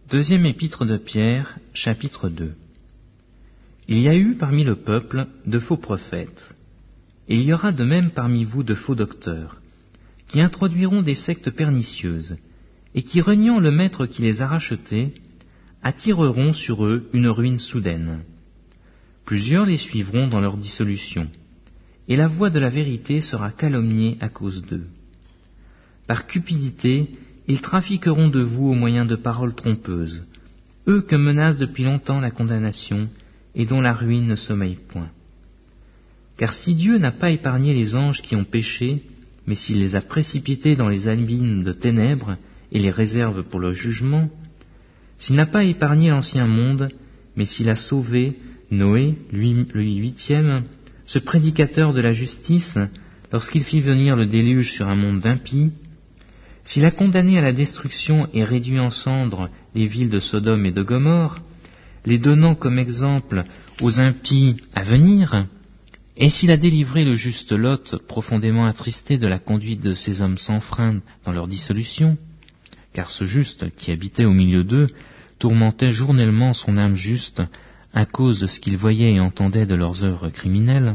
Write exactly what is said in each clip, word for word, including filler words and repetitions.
Deuxième épître de Pierre, chapitre deux. Il y a eu parmi le peuple de faux prophètes, et il y aura de même parmi vous de faux docteurs, qui introduiront des sectes pernicieuses, et qui, reniant le maître qui les a rachetés, attireront sur eux une ruine soudaine. Plusieurs les suivront dans leur dissolution, et la voix de la vérité sera calomniée à cause d'eux. Par cupidité, ils trafiqueront de vous au moyen de paroles trompeuses, eux que menace depuis longtemps la condamnation, et dont la ruine ne sommeille point. Car si Dieu n'a pas épargné les anges qui ont péché, mais s'il les a précipités dans les abîmes de ténèbres et les réserve pour le jugement, s'il n'a pas épargné l'ancien monde, mais s'il a sauvé Noé, lui, le huitième, ce prédicateur de la justice, lorsqu'il fit venir le déluge sur un monde d'impies, s'il a condamné à la destruction et réduit en cendres les villes de Sodome et de Gomorrhe, les donnant comme exemple aux impies à venir, et s'il a délivré le juste Lot, profondément attristé de la conduite de ces hommes sans frein dans leur dissolution, car ce juste qui habitait au milieu d'eux tourmentait journellement son âme juste à cause de ce qu'il voyait et entendait de leurs œuvres criminelles,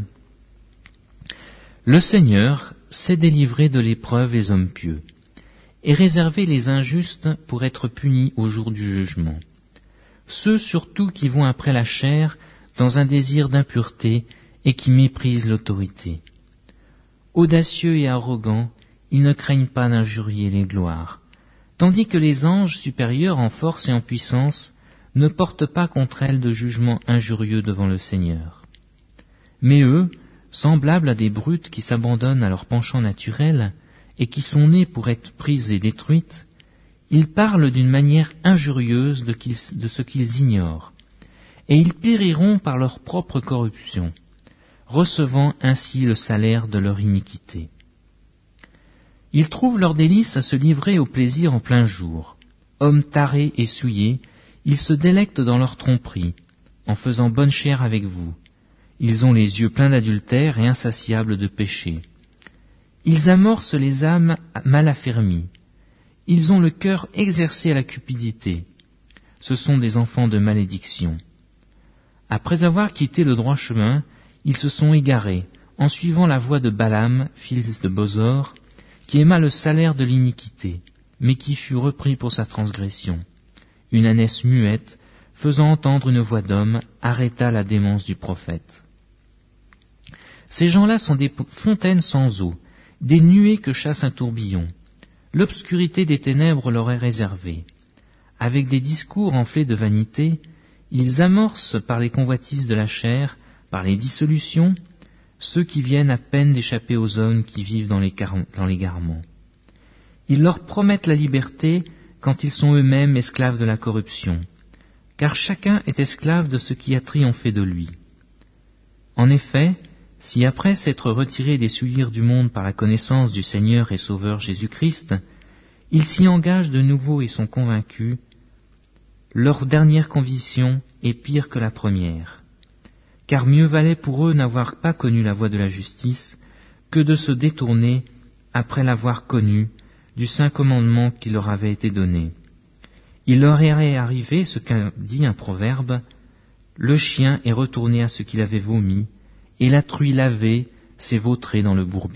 le Seigneur sait délivrer de l'épreuve les hommes pieux, et réserver les injustes pour être punis au jour du jugement. Ceux surtout qui vont après la chair dans un désir d'impureté et qui méprisent l'autorité. Audacieux et arrogants, ils ne craignent pas d'injurier les gloires, tandis que les anges supérieurs en force et en puissance ne portent pas contre elles de jugement injurieux devant le Seigneur. Mais eux, semblables à des brutes qui s'abandonnent à leur penchant naturel et qui sont nées pour être prises et détruites, ils parlent d'une manière injurieuse de, qu'ils, de ce qu'ils ignorent, et ils périront par leur propre corruption, recevant ainsi le salaire de leur iniquité. Ils trouvent leur délice à se livrer au plaisir en plein jour. Hommes tarés et souillés, ils se délectent dans leur tromperie, en faisant bonne chère avec vous. Ils ont les yeux pleins d'adultère et insatiables de péché. Ils amorcent les âmes mal affermies. Ils ont le cœur exercé à la cupidité. Ce sont des enfants de malédiction. Après avoir quitté le droit chemin, ils se sont égarés, en suivant la voie de Balaam, fils de Bosor, qui aima le salaire de l'iniquité, mais qui fut repris pour sa transgression. Une ânesse muette, faisant entendre une voix d'homme, arrêta la démence du prophète. Ces gens-là sont des fontaines sans eau, des nuées que chasse un tourbillon. L'obscurité des ténèbres leur est réservée. Avec des discours enflés de vanité, ils amorcent par les convoitises de la chair, par les dissolutions, ceux qui viennent à peine d'échapper aux hommes qui vivent dans les, car- dans l'égarement. Ils leur promettent la liberté quand ils sont eux-mêmes esclaves de la corruption, car chacun est esclave de ce qui a triomphé de lui. En effet, si après s'être retirés des souillures du monde par la connaissance du Seigneur et Sauveur Jésus-Christ, ils s'y engagent de nouveau et sont convaincus, leur dernière conviction est pire que la première. Car mieux valait pour eux n'avoir pas connu la voie de la justice que de se détourner, après l'avoir connue, du saint commandement qui leur avait été donné. Il leur est arrivé ce qu'a dit un proverbe, « Le chien est retourné à ce qu'il avait vomi, et la truie lavée s'est vautrée dans le bourbier. »